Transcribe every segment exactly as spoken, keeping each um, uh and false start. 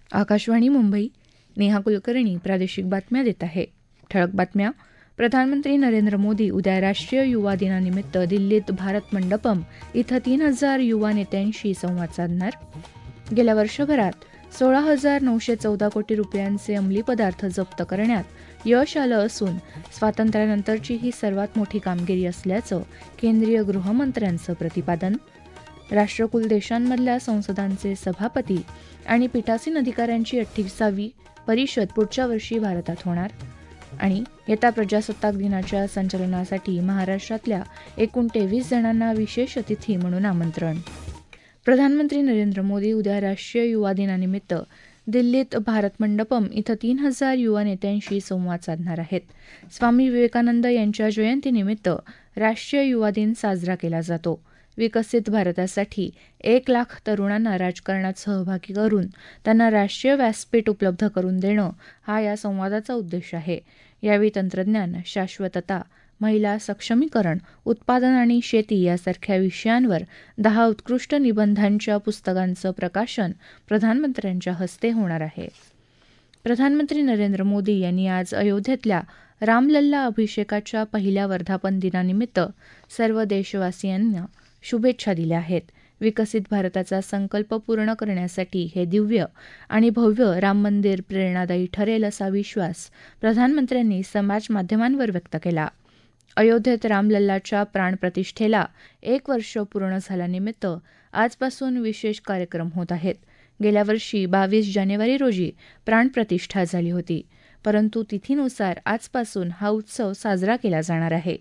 आकाशवाणी मुंबई. नेहा कुलकर्णी प्रादेशिक बातम्या देत आहे. ठळक बातम्या. प्रधानमंत्री नरेंद्र मोदी उद्या राष्ट्रीय युवा दिनानिमित्त दिल्लीत भारत मंडपम इथं तीन हजार युवा नेत्यांशी संवाद साधणार. गेल्या वर्षभरात सोळा हजार नऊशे चौदा कोटी रुपयांचे अंमली पदार्थ जप्त करण्यात यश आलं असून स्वातंत्र्यानंतरची ही सर्वात मोठी कामगिरी असल्याचं केंद्रीय गृहमंत्र्यांचं प्रतिपादन. राष्ट्रकुल देशांमधल्या संसदांचे सभापती आणि पीठासीन अधिकाऱ्यांची अठ्ठावीसावी परिषद पुढच्या वर्षी भारतात होणार. आणि येत्या प्रजासत्ताक दिनाच्या संचलनासाठी महाराष्ट्रातल्या एकूण तेवीस जणांना विशेष अतिथी म्हणून आमंत्रण. प्रधानमंत्री नरेंद्र मोदी उद्या राष्ट्रीय युवा दिनानिमित्त दिल्लीत भारत मंडपम इथं तीन हजार युवा नेत्यांशी संवाद साधणार आहेत. स्वामी विवेकानंद यांच्या जयंतीनिमित्त राष्ट्रीय युवा दिन साजरा केला जातो. विकसित भारतासाठी एक लाख तरुणांना राजकारणात सहभागी करून त्यांना राष्ट्रीय व्यासपीठ उपलब्ध करून देणं हा या संवादाचा उद्देश आहे. यावेळी तंत्रज्ञान, शाश्वतता, महिला सक्षमीकरण, उत्पादन आणि शेती यासारख्या विषयांवर दहा उत्कृष्ट निबंधांच्या पुस्तकांचं प्रकाशन प्रधानमंत्र्यांच्या हस्ते होणार आहे. प्रधानमंत्री नरेंद्र मोदी यांनी आज अयोध्येतल्या रामलल्ला अभिषेकाच्या पहिल्या वर्धापन दिनानिमित्त सर्व देशवासियांना शुभेच्छा दिल्या आहेत. विकसित भारताचा संकल्प पूर्ण करण्यासाठी हे दिव्य आणि भव्य राम मंदिर प्रेरणादायी ठरेल असा विश्वास प्रधानमंत्र्यांनी समाज माध्यमांवर व्यक्त केला. अयोध्येत रामलल्लाच्या प्राणप्रतिष्ठेला एक वर्ष पूर्ण झाल्यानिमित्त आजपासून विशेष कार्यक्रम होत आहेत. गेल्या वर्षी बावीस जानेवारी रोजी प्राणप्रतिष्ठा झाली होती, परंतु तिथीनुसार आजपासून हा उत्सव साजरा केला जाणार आहे.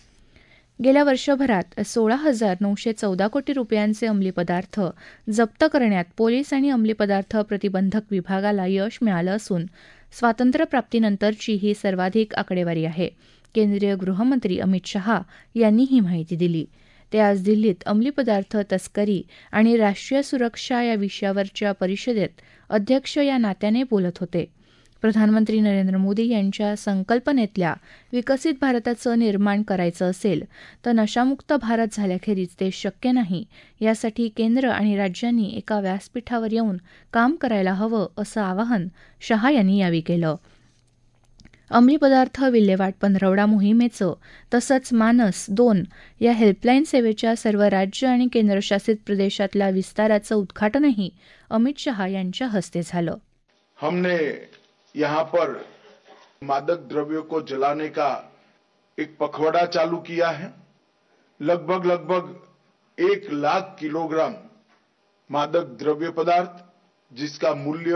गेल्या वर्षभरात सोळा हजार नऊशे चौदा कोटी रुपयांचे अंमली पदार्थ जप्त करण्यात पोलीस आणि अंमली पदार्थ प्रतिबंधक विभागाला यश मिळालं असून स्वातंत्र्यप्राप्तीनंतरची ही सर्वाधिक आकडेवारी आहे. केंद्रीय गृहमंत्री अमित शहा यांनी ही माहिती दिली. ते आज दिल्लीत अंमली पदार्थ तस्करी आणि राष्ट्रीय सुरक्षा या विषयावरच्या परिषदेत अध्यक्ष या नात्याने बोलत होते. प्रधानमंत्री नरेंद्र मोदी यांच्या संकल्पनेतल्या विकसित भारताचं निर्माण करायचं असेल तर नशामुक्त भारत झाल्याखेरीज ते शक्य नाही. यासाठी केंद्र आणि राज्यांनी एका व्यासपीठावर येऊन काम करायला हवं असं आवाहन शहा यांनी यावेळी केलं. अंमली पदार्थ विल्हेवाट पंधरवडा मोहिमेचं तसंच मानस दोन या हेल्पलाईन सेवेच्या सर्व राज्य आणि केंद्रशासित प्रदेशातल्या विस्ताराचं उद्घाटनही अमित शहा यांच्या हस्ते झालं. हमने यहाँ पर मादक द्रव्यों को जलाने का एक पखवाड़ा चालू किया है. लगभग लगभग एक लाख किलोग्राम मादक द्रव्य पदार्थ जिसका मूल्य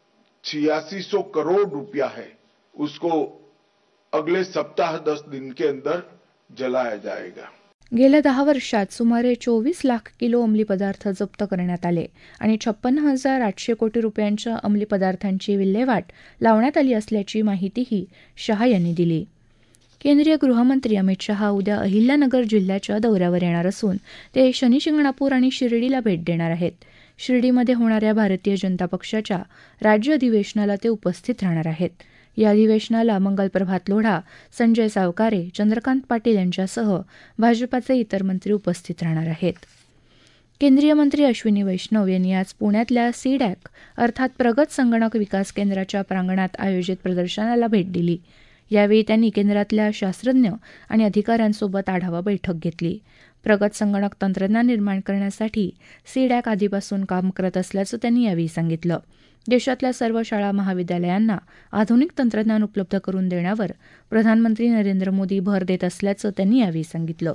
छियासी सौ करोड़ रुपया है, उसको अगले सप्ताह दस दिन के अंदर जलाया जाएगा. गेल्या दहा वर्षात सुमारे चोवीस लाख किलो अंमली पदार्थ जप्त करण्यात आले आणि छप्पन्न हजार आठशे कोटी रुपयांच्या अंमली पदार्थांची विल्हेवाट लावण्यात आली असल्याची माहितीही शहा यांनी दिली. केंद्रीय गृहमंत्री अमित शहा उद्या अहिल्यानगर जिल्ह्याच्या दौऱ्यावर येणार असून ते शनिशिंगणापूर आणि शिर्डीला भेट देणार आहेत. शिर्डीमध्ये होणाऱ्या भारतीय जनता पक्षाच्या राज्य अधिवेशनाला ते उपस्थित राहणार आहेत. या अधिवेशनाला मंगलप्रभात लोढा, संजय सावकारे, चंद्रकांत पाटील यांच्यासह भाजपाचे इतर मंत्री उपस्थित राहणार आहेत. केंद्रीय मंत्री अश्विनी वैष्णव यांनी आज पुण्यातल्या सीडॅक अर्थात प्रगत संगणक विकास केंद्राच्या प्रांगणात आयोजित प्रदर्शनाला भेट दिली. यावेळी त्यांनी केंद्रातल्या शास्त्रज्ञ आणि अधिकाऱ्यांसोबत आढावा बैठक घेतली. प्रगत संगणक तंत्रज्ञान निर्माण करण्यासाठी सीडॅक आधीपासून काम करत असल्याचं त्यांनी यावेळी सांगितलं. देशातल्या सर्व शाळा महाविद्यालयांना आधुनिक तंत्रज्ञान उपलब्ध करून देण्यावर प्रधानमंत्री नरेंद्र मोदी भर देत असल्याचं त्यांनी यावेळी सांगितलं.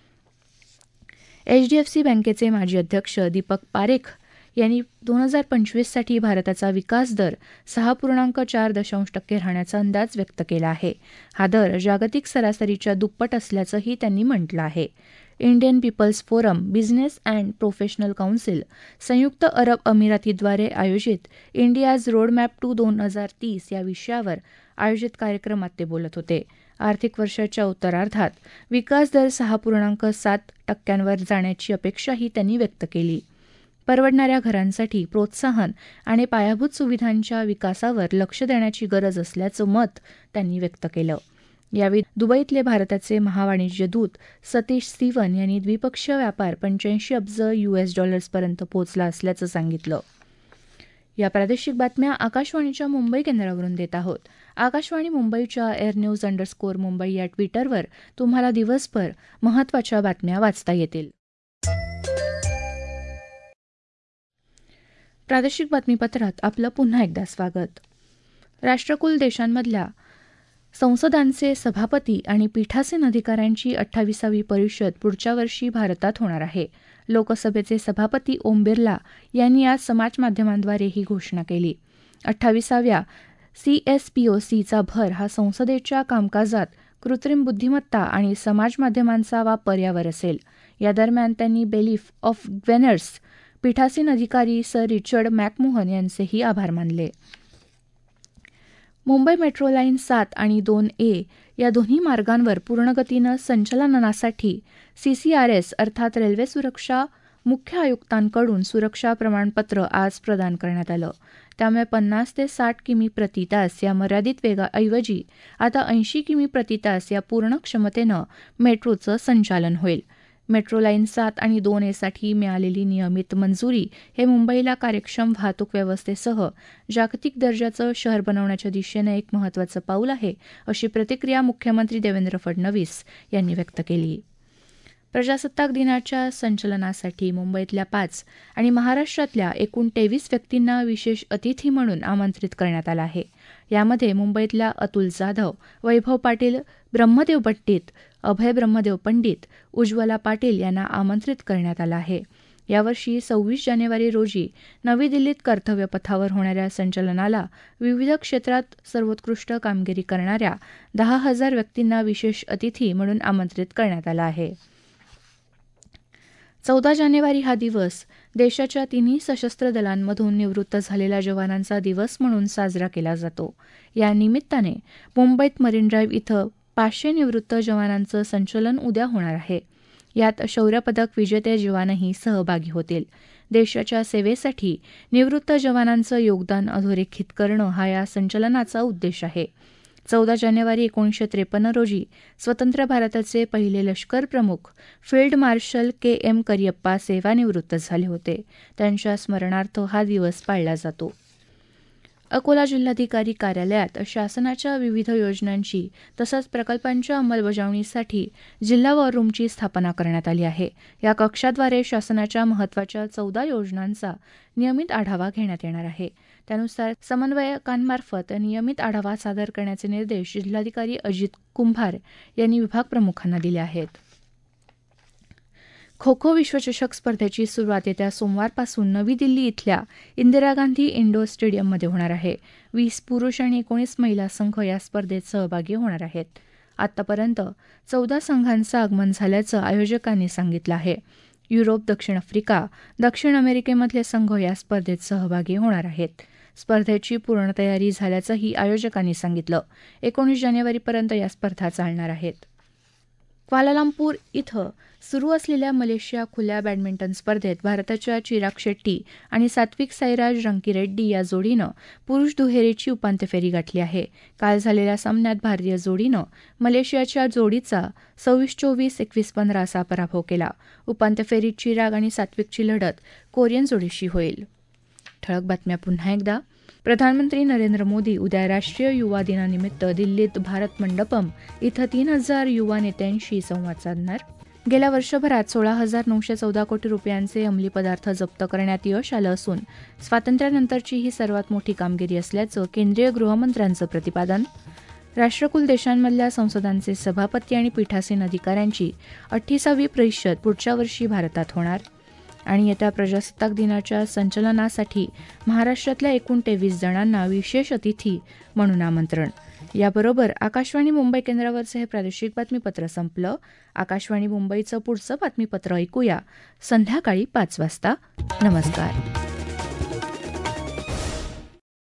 एचडीएफसी बँकेचे माजी अध्यक्ष दीपक पारेख यांनी दोन हजार पंचवीससाठी भारताचा विकास दर सहा पूर्णांक चार दशांश टक्के राहण्याचा अंदाज व्यक्त केला आहे. हा दर जागतिक सरासरीच्या दुप्पट असल्याचंही त्यांनी म्हटलं आहे. Indian people's forum, business and professional council, संयुक्त अरब अमिरातीद्वारे आयोजित इंडियाज रोडमॅप टू दोन हजार तीस या विषयावर आयोजित कार्यक्रमात ते बोलत होते. आर्थिक वर्षाच्या उत्तरार्धात विकास दर सहा पूर्णांक सात टक्क्यांवर जाण्याची अपेक्षाही त्यांनी व्यक्त केली. परवडणाऱ्या घरांसाठी प्रोत्साहन आणि पायाभूत सुविधांच्या विकासावर लक्ष देण्याची गरज असल्याचं मत त्यांनी व्यक्त केलं. यावेळी दुबईतले भारताचे महावाणिज्य दूत सतीश सिवन यांनी द्विपक्षीय व्यापार पंच्याऐंशी अब्ज यूएस डॉलर्सपर्यंत पोहोचला असल्याचं सांगितलं. या प्रादेशिक बातम्या आकाशवाणीच्या मुंबई केंद्रावरून देत आहोत. आकाशवाणी मुंबईच्या एअर न्यूज अंडरस्कोर मुंबई या ट्विटरवर तुम्हाला दिवसभर महत्त्वाच्या बातम्या वाचता येतील. प्रादेशिक बातमीपत्रात आपलं पुन्हा एकदा स्वागत. राष्ट्रकुल देशांमधल्या संसदांचे सभापती आणि पीठासीन अधिकाऱ्यांची अठ्ठावीसावी परिषद पुढच्या वर्षी भारतात होणार आहे. लोकसभेचे सभापती ओम बिर्ला यांनी आज समाजमाध्यमांद्वारे ही घोषणा केली. अठ्ठावीसाव्या सीएसपीओसीचा भर हा संसदेच्या कामकाजात कृत्रिम बुद्धिमत्ता आणि समाजमाध्यमांचा वापर यावर असेल. या दरम्यान त्यांनी बेलीफ ऑफ ग्वेनर्स पीठासीन अधिकारी सर रिचर्ड मॅकमोहन यांचेही आभार मानले. मुंबई मेट्रो लाईन सात आणि दोन ए या दोन्ही मार्गांवर पूर्णगतीनं संचलनासाठी सीसीआरएस अर्थात रेल्वे सुरक्षा मुख्य आयुक्तांकडून सुरक्षा प्रमाणपत्र आज प्रदान करण्यात आलं. त्यामुळे पन्नास ते साठ किमी प्रति तास या मर्यादित वेगाऐवजी आता ऐंशी किमी प्रति तास या पूर्ण क्षमतेनं मेट्रोचं संचालन होईल. मेट्रो लाईन सात आणि दोन एसाठी मिळालेली नियमित मंजुरी हे मुंबईला कार्यक्षम वाहतूक व्यवस्थेसह जागतिक दर्जाचं शहर बनवण्याच्या दिशेनं एक महत्त्वाचं पाऊल आहे, अशी प्रतिक्रिया मुख्यमंत्री देवेंद्र फडणवीस यांनी व्यक्त केली. प्रजासत्ताक दिनाच्या संचलनासाठी मुंबईतल्या पाच आणि महाराष्ट्रातल्या एकूण तेवीस व्यक्तींना विशेष अतिथी म्हणून आमंत्रित करण्यात आलं आहे. यामध्ये मुंबईतल्या अतुल जाधव, वैभव पाटील ब्रह्मदेव पट्टीत, अभय ब्रह्मदेव पंडित, उज्ज्वला पाटील यांना आमंत्रित करण्यात आलं आहे. यावर्षी सव्वीस जानेवारी रोजी नवी दिल्लीत कर्तव्यपथावर होणाऱ्या संचलनाला विविध क्षेत्रात सर्वोत्कृष्ट कामगिरी करणाऱ्या दहा हजार व्यक्तींना विशेष अतिथी म्हणून आमंत्रित करण्यात आलं आहे. चौदा जानेवारी हा दिवस देशाच्या तिन्ही सशस्त्र दलांमधून निवृत्त झालेल्या जवानांचा दिवस म्हणून साजरा केला जातो. या निमित्ताने मुंबईत मरीन ड्राईव्ह इथं पाचशे निवृत्त जवानांचं संचलन उद्या होणार आहे. यात शौर्यपदक विजेते जवानही सहभागी होतील. देशाच्या सेवेसाठी निवृत्त जवानांचं योगदान अधोरेखित करणं हा या संचलनाचा उद्देश आहे. चौदा जानेवारी एकोणीसशे त्रेपन्न रोजी स्वतंत्र भारताचे पहिले लष्कर प्रमुख field marshal K M Cariappa सेवानिवृत्त झाले होते. त्यांच्या स्मरणार्थ हा दिवस पाळला जातो. अकोला जिल्हाधिकारी कार्यालयात शासनाच्या विविध योजनांची तसंच प्रकल्पांच्या अंमलबजावणीसाठी जिल्हा वॉर रूमची स्थापना करण्यात आली आहे. या कक्षाद्वारे शासनाच्या महत्त्वाच्या चौदा योजनांचा नियमित आढावा घेण्यात येणार आहे. त्यानुसार समन्वयकांमार्फत नियमित आढावा सादर करण्याचे निर्देश जिल्हाधिकारी अजित कुंभार यांनी विभाग प्रमुखांना दिले आहेत. खो खो विश्वचषक स्पर्धेची सुरुवात येत्या सोमवारपासून नवी दिल्ली इथल्या इंदिरा गांधी इंडोर स्टेडियममध्ये होणार आहे. वीस पुरुष आणि एकोणीस महिला संघ या स्पर्धेत सहभागी होणार आहेत. आतापर्यंत चौदा संघांचं आगमन झाल्याचं आयोजकांनी सांगितलं आहे. युरोप, दक्षिण आफ्रिका, दक्षिण अमेरिकेमधले संघ या स्पर्धेत सहभागी होणार आहेत. स्पर्धेची पूर्ण तयारी झाल्याचंही आयोजकांनी सांगितलं. एकोणीस जानेवारीपर्यंत या स्पर्धा चालणार आहेत. क्वालालंपूर इथं सुरू असलेल्या मलेशिया खुल्या बॅडमिंटन स्पर्धेत भारताच्या चिराग शेट्टी आणि सात्विक साईराज रंकीरेड्डी या जोडीनं पुरुष दुहेरीची उपांत्य फेरी गाठली आहे. काल झालेल्या सामन्यात भारतीय जोडीनं मलेशियाच्या जोडीचा सव्वीस चोवीस एकवीस पंधरा असा पराभव केला. उपांत्य फेरीत चिराग आणि सात्विकची लढत कोरियन जोडीशी होईल. ठळक बातम्या पुन्हा एकदा. प्रधानमंत्री नरेंद्र मोदी उद्या राष्ट्रीय युवा दिनानिमित्त दिल्लीत भारत मंडपम इथं तीन हजार युवा नेत्यांशी संवाद साधणार. गेल्या वर्षभरात सोळा हजार नऊशे चौदा कोटी रुपयांचे अंमली पदार्थ जप्त करण्यात यश आलं असून स्वातंत्र्यानंतरची ही सर्वात मोठी कामगिरी असल्याचं केंद्रीय गृहमंत्र्यांचं प्रतिपादन. राष्ट्रकुल देशांमधल्या संसदांचे सभापती आणि पीठासीन अधिकाऱ्यांची अठ्ठीसावी परिषद पुढच्या वर्षी भारतात होणार. आणि येत्या प्रजासत्ताक दिनाच्या संचलनासाठी महाराष्ट्रातल्या एकूण तेवीस जणांना विशेष अतिथी म्हणून आमंत्रण. याबरोबर आकाशवाणी मुंबई केंद्रावरचं हे प्रादेशिक बातमीपत्र संपलं. आकाशवाणी मुंबईचं पुढचं बातमीपत्र ऐकूया संध्याकाळी पाच वाजता. नमस्कार.